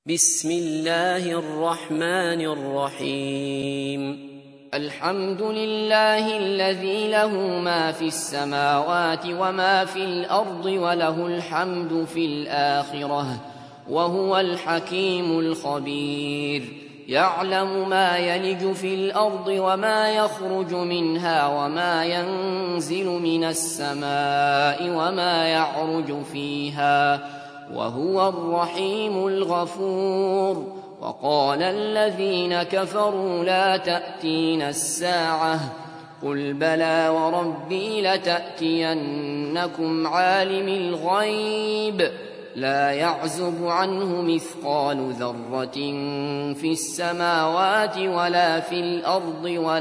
بسم الله الرحمن الرحيم. الحمد لله الذي له ما في السماوات وما في الأرض وله الحمد في الآخرة وهو الحكيم الخبير. يعلم ما يلج في الأرض وما يخرج منها وما ينزل من السماء وما يعرج فيها وهو الرحيم الغفور. وقال الذين كفروا لا تأتينا الساعة قل بلى وربي لتأتينكم عالم الغيب لا يعزب عنه مثقال ذرة في السماوات ولا في الأرض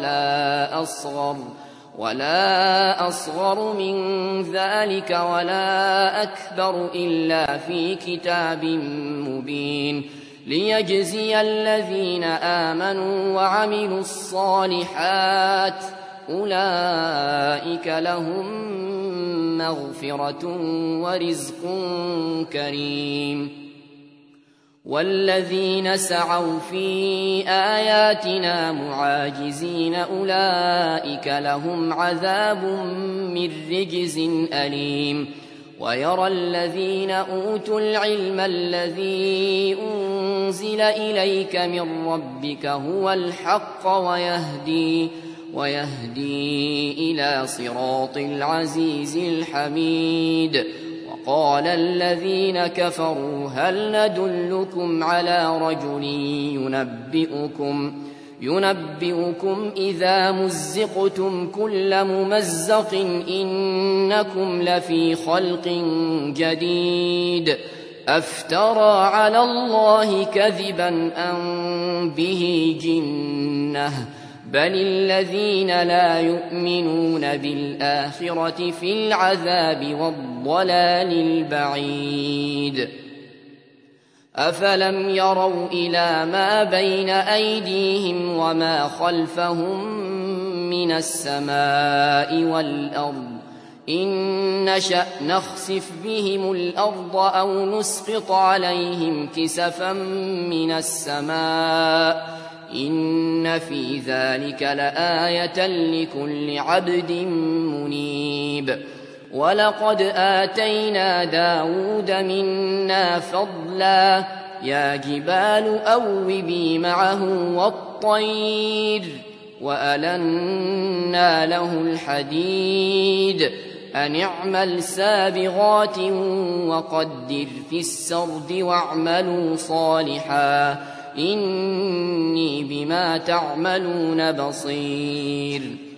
ولا أصغر من ذلك ولا أكبر إلا في كتاب مبين ليجزي الذين آمنوا وعملوا الصالحات أولئك لهم مغفرة ورزق كريم. والذين سعوا في آياتنا معاجزين أولئك لهم عذاب من رجز أليم. ويرى الذين أوتوا العلم الذي أنزل إليك من ربك هو الحق ويهدي إلى صراط العزيز الحميد. وقال الذين كفروا هل ندلكم على رجل ينبئكم إذا مزقتم كل ممزق إنكم لفي خلق جديد أفترى على الله كذبا أم به جنة بل الذين لا يؤمنون بالآخرة في العذاب والضلال البعيد. أفلم يروا إلى ما بين أيديهم وما خلفهم من السماء والأرض إن نشأ نخسف بهم الأرض أو نسقط عليهم كسفا من السماء إن في ذلك لآية لكل عبد منيب. ولقد آتينا داود منا فضلا يا جبال أوبي معه والطير وألنا له الحديد أن اعمل سابغات وقدر في السرد واعملوا صالحا إني بما تعملون بصير.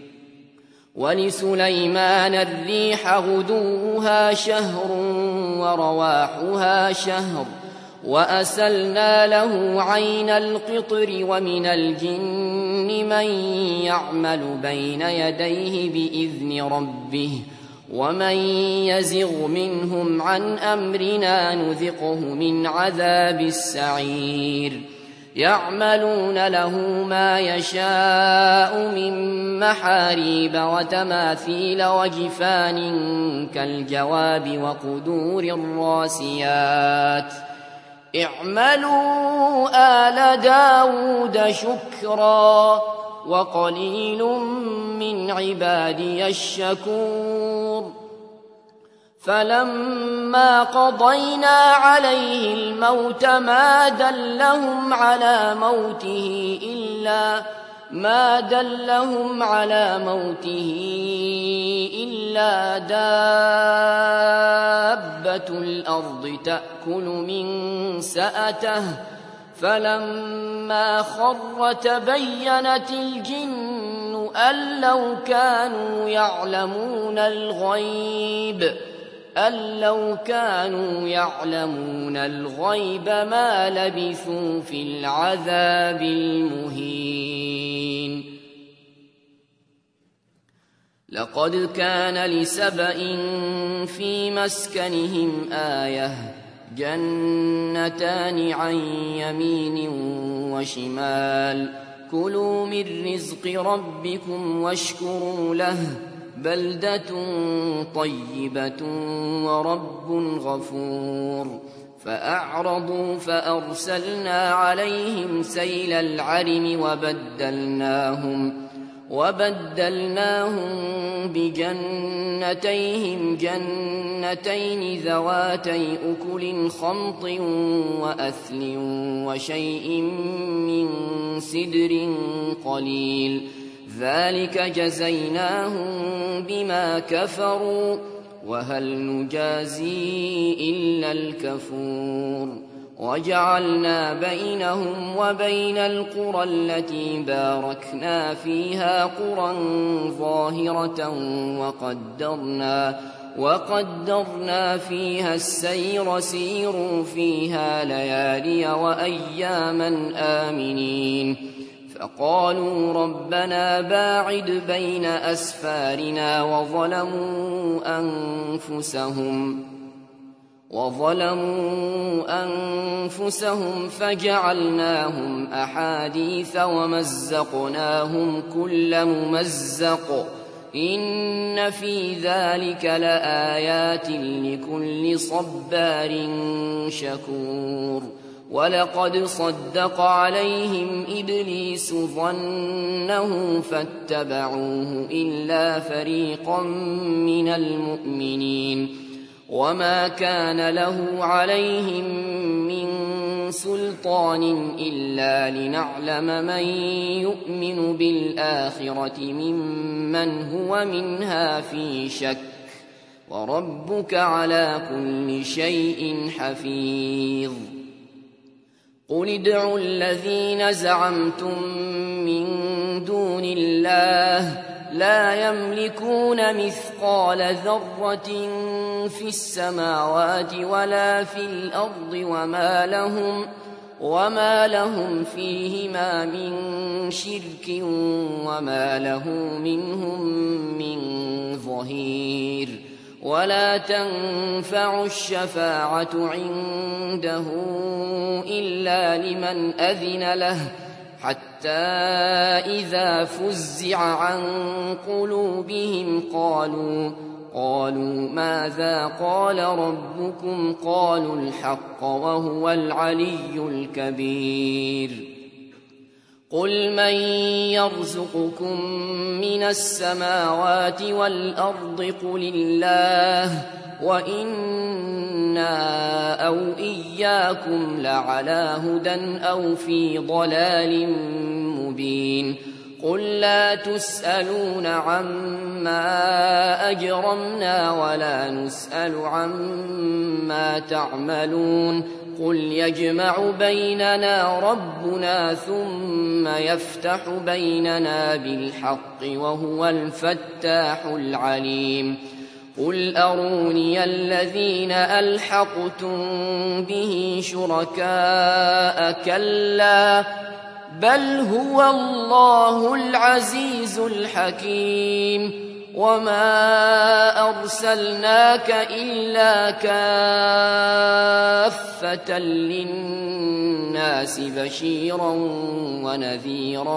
ولسليمان الريح غدوها شهر ورواحها شهر وأسلنا له عين القطر ومن الجن من يعمل بين يديه بإذن ربه ومن يزغ منهم عن أمرنا نذقه من عذاب السعير. يعملون له ما يشاء من محاريب وتماثيل وجفان كالجواب وقدور الراسيات اعملوا آل داود شكرا وقليل من عبادي الشكور. فلما قضينا عليه الموت ما دلهم على موته إلا دابة الأرض تأكل من سأته فلما خر تبينت الجن أن لو كانوا يعلمون الغيب ما لبثوا في العذاب المهين. لقد كان لسبإ في مسكنهم آية جنتان عن يمين وشمال كلوا من رزق ربكم واشكروا له بلدة طيبة ورب غفور. فأعرضوا فأرسلنا عليهم سيل العرم وبدلناهم بجنتيهم جنتين ذواتي أكل خمط وأثل وشيء من سدر قليل ذلك جزيناهم بما كفروا وهل نجازي إلا الكفور وجعلنا بينهم وبين القرى التي باركنا فيها قرى ظاهرة وقدرنا فيها السير سيروا فيها ليالي وأياما آمنين فقالوا ربنا باعد بين أسفارنا وظلموا أنفسهم فجعلناهم أحاديث ومزقناهم كل ممزق إن في ذلك لآيات لكل صبار شكور ولقد صدق عليهم إبليس ظنه فاتبعوه إلا فريقا من المؤمنين وما كان له عليهم من سلطان إلا لنعلم من يؤمن بالآخرة ممن هو منها في شك وربك على كل شيء حفيظ قل ادعوا الذين زعمتم من دون الله لا يملكون مثقال ذرة في السماوات ولا في الأرض وما لهم فيهما من شرك وما له منهم من ظهير ولا تنفع الشفاعة عنده إلا لمن أذن له حتى إذا فزع عن قلوبهم قالوا ماذا قال ربكم قالوا الحق وهو العلي الكبير قل من يرزقكم من السماوات والأرض قل الله وإنا أو إياكم لعلى هدى أو في ضلال مبين قل لا تسألون عما أجرمنا ولا نسأل عما تعملون قل يجمع بيننا ربنا ثم يفتح بيننا بالحق وهو الفتاح العليم قل أروني الذين ألحقتم به شركاء كلا بل هو الله العزيز الحكيم وما أرسلناك إلا كافة للناس بشيرا ونذيرا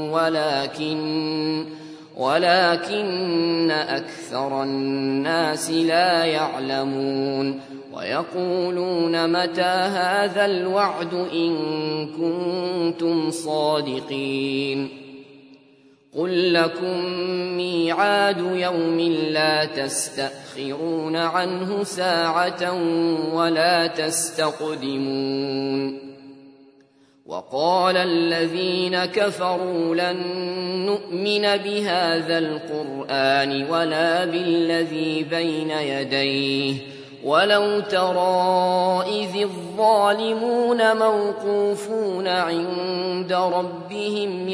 ولكن أكثر الناس لا يعلمون ويقولون متى هذا الوعد إن كنتم صادقين قل لكم ميعاد يوم لا تستأخرون عنه ساعة ولا تستقدمون وقال الذين كفروا لن نؤمن بهذا القرآن ولا بالذي بين يديه ولو ترى إذ الظالمون موقوفون عند ربهم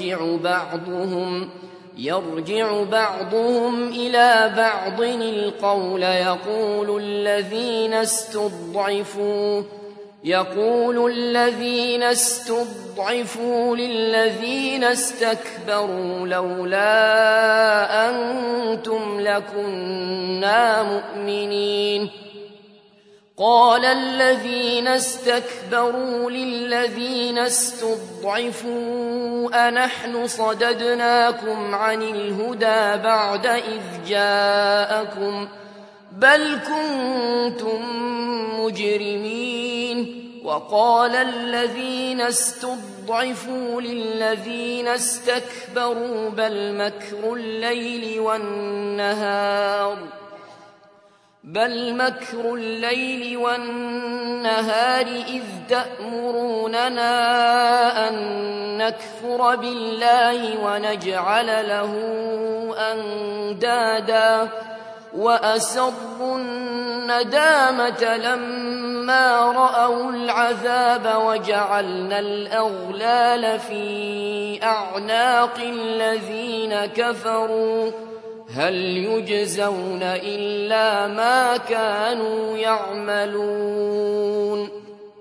يرجع بعضهم إلى بعض القول يقول الذين استضعفوا للذين استكبروا لولا أنتم لكنا مؤمنين قال الذين استكبروا للذين استضعفوا أنحن صددناكم عن الهدى بعد إذ جاءكم بل كنتم مجرمين. وقال الذين استضعفوا للذين استكبروا بل مكر الليل والنهار إذ تأمروننا أن نكفر بالله ونجعل له أندادا وأسروا الندامة لما رأوا العذاب وجعلنا الأغلال في أعناق الذين كفروا هل يجزون إلا ما كانوا يعملون.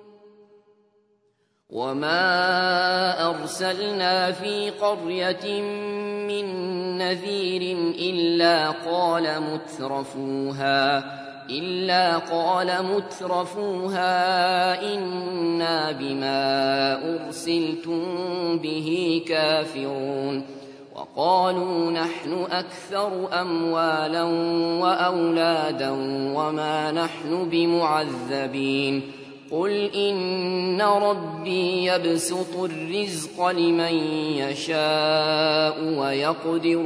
وما أرسلنا في قرية من نذير إلا قال مترفوها إنا بما أرسلتم به كافرون. وقالوا نحن أكثر أموالا وأولادا وما نحن بمعذبين. قل إن ربي يبسط الرزق لمن يشاء ويقدر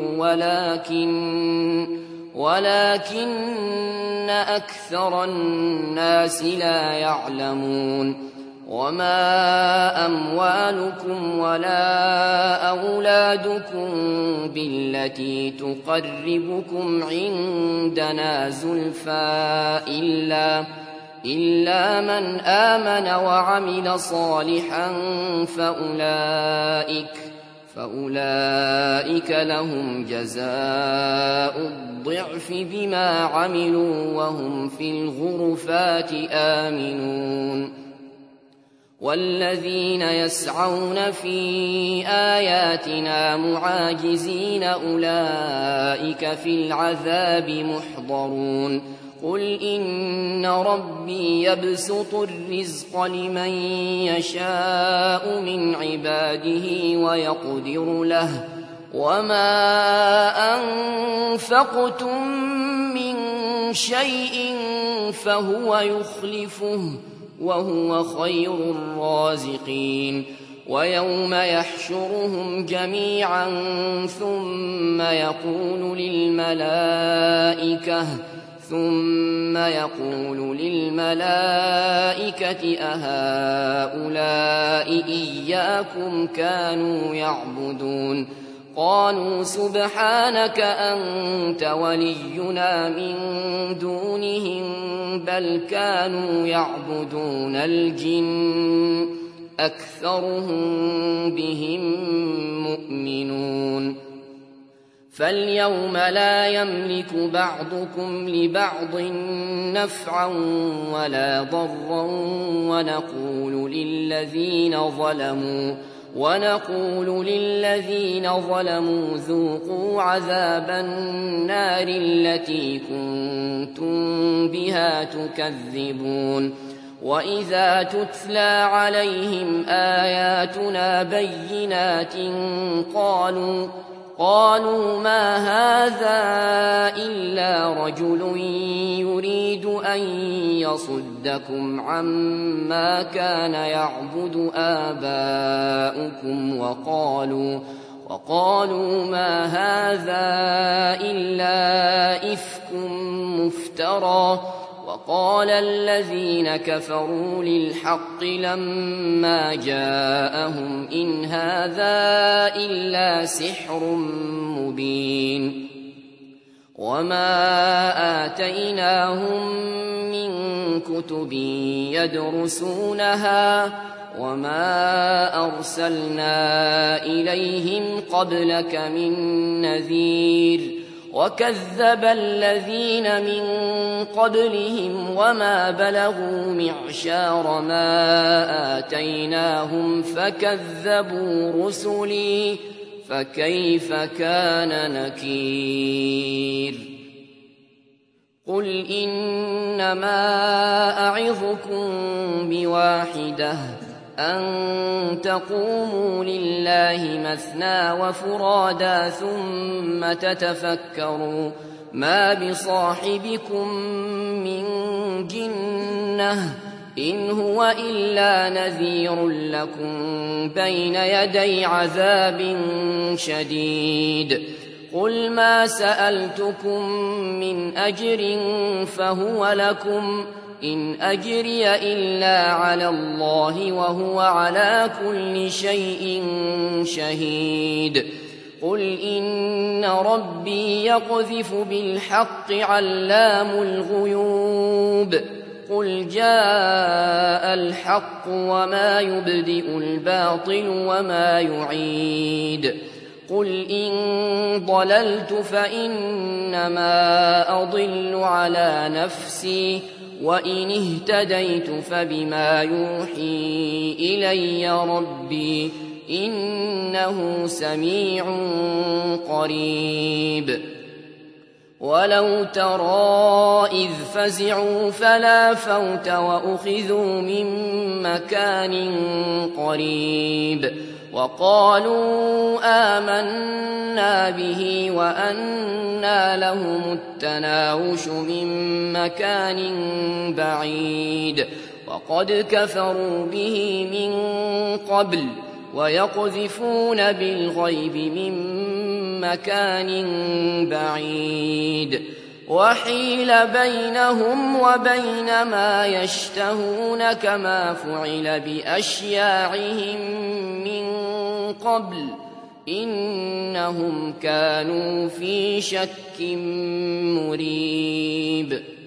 ولكن أكثر الناس لا يعلمون. وما أموالكم ولا أولادكم بالتي تقربكم عندنا زلفى إلا من آمن وعمل صالحا فأولئك لهم جزاء الضعف بما عملوا وهم في الغرفات آمنون. والذين يسعون في آياتنا معاجزين أولئك في العذاب محضرون. قل إن ربي يبسط الرزق لمن يشاء من عباده ويقدر له وما أنفقتم من شيء فهو يخلفه وهو خير الرازقين. ويوم يحشرهم جميعا ثم يقول للملائكة أهؤلاء إياكم كانوا يعبدون؟ قالوا سبحانك أنت ولينا من دونهم بل كانوا يعبدون الجن أكثرهم بهم مؤمنون. فاليوم لا يملك بعضكم لبعض نفعا ولا ضرا ونقول للذين ظلموا ذوقوا عذاب النار التي كنتم بها تكذبون. وإذا تتلى عليهم آياتنا بينات قالوا ما هذا إلا رجل يريد أن يصدكم عما كان يعبد آباؤكم وقالوا ما هذا إلا إفك مفترى. وقال الذين كفروا للحق لما جاءهم إن هذا إلا سحر مبين. وما آتيناهم من كتب يدرسونها وما أرسلنا إليهم قبلك من نذير. وكذب الذين من قبلهم وما بلغوا معشار ما آتيناهم فكذبوا رسلي فكيف كان نكير. قل إنما أعظكم بواحدة أن تقوموا لله مثنى وفرادا ما بصاحبكم من جنة إن هو إلا نذير لكم بين يدي عذاب شديد قل ما سألتكم من أجر فهو لكم إن أجري إلا على الله وهو على كل شيء شهيد قل إن ربي يقذف بالحق علام الغيوب قل جاء الحق وما يبدئ الباطل وما يعيد قل إن ضللت فإنما أضل على نفسي وإن اهتديت فبما يوحي إلي ربي إنه سميع قريب ولو ترى إذ فزعوا فلا فوت وأخذوا من مكان قريب وقالوا آمنا به وأنى لهم التناوش من مكان بعيد وقد كفروا به من قبل ويقذفون بالغيب من مكان بعيد وحيل بينهم وبين ما يشتهون كما فعل بأشياعهم من قبل إنهم كانوا في شك مريب